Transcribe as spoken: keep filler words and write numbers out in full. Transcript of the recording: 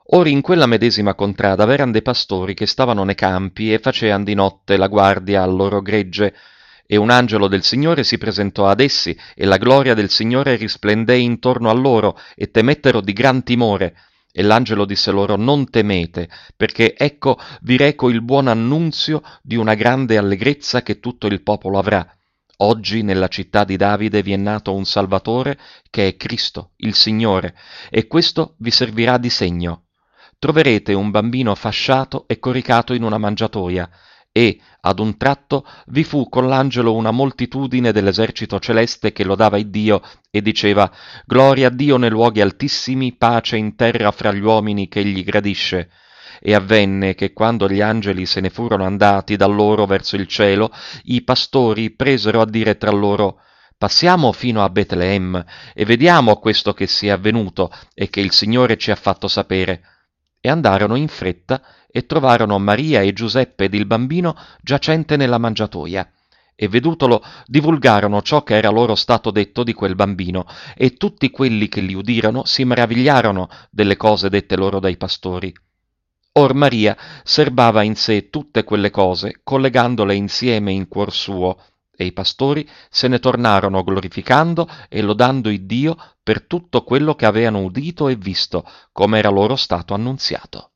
Or in quella medesima contrada v'eran de pastori che stavano ne campi e facean di notte la guardia al loro gregge, e un angelo del Signore si presentò ad essi, e la gloria del Signore risplendé intorno a loro, e temettero di gran timore. E l'angelo disse loro: Non temete, perché ecco vi reco il buon annunzio di una grande allegrezza che tutto il popolo avrà. Oggi nella città di Davide vi è nato un Salvatore, che è Cristo, il Signore, e questo vi servirà di segno. Troverete un bambino fasciato e coricato in una mangiatoia, e, ad un tratto, vi fu con l'angelo una moltitudine dell'esercito celeste che lodava Iddio e diceva: Gloria a Dio nei luoghi altissimi, pace in terra fra gli uomini che egli gradisce. E avvenne che quando gli angeli se ne furono andati da loro verso il cielo, i pastori presero a dire tra loro: Passiamo fino a Betlemme e vediamo questo che sia avvenuto e che il Signore ci ha fatto sapere. E andarono in fretta e trovarono Maria e Giuseppe ed il bambino giacente nella mangiatoia. E vedutolo divulgarono ciò che era loro stato detto di quel bambino, e tutti quelli che li udirono si meravigliarono delle cose dette loro dai pastori. Or Maria serbava in sé tutte quelle cose, collegandole insieme in cuor suo, e i pastori se ne tornarono glorificando e lodando Iddio per tutto quello che aveano udito e visto, come era loro stato annunziato.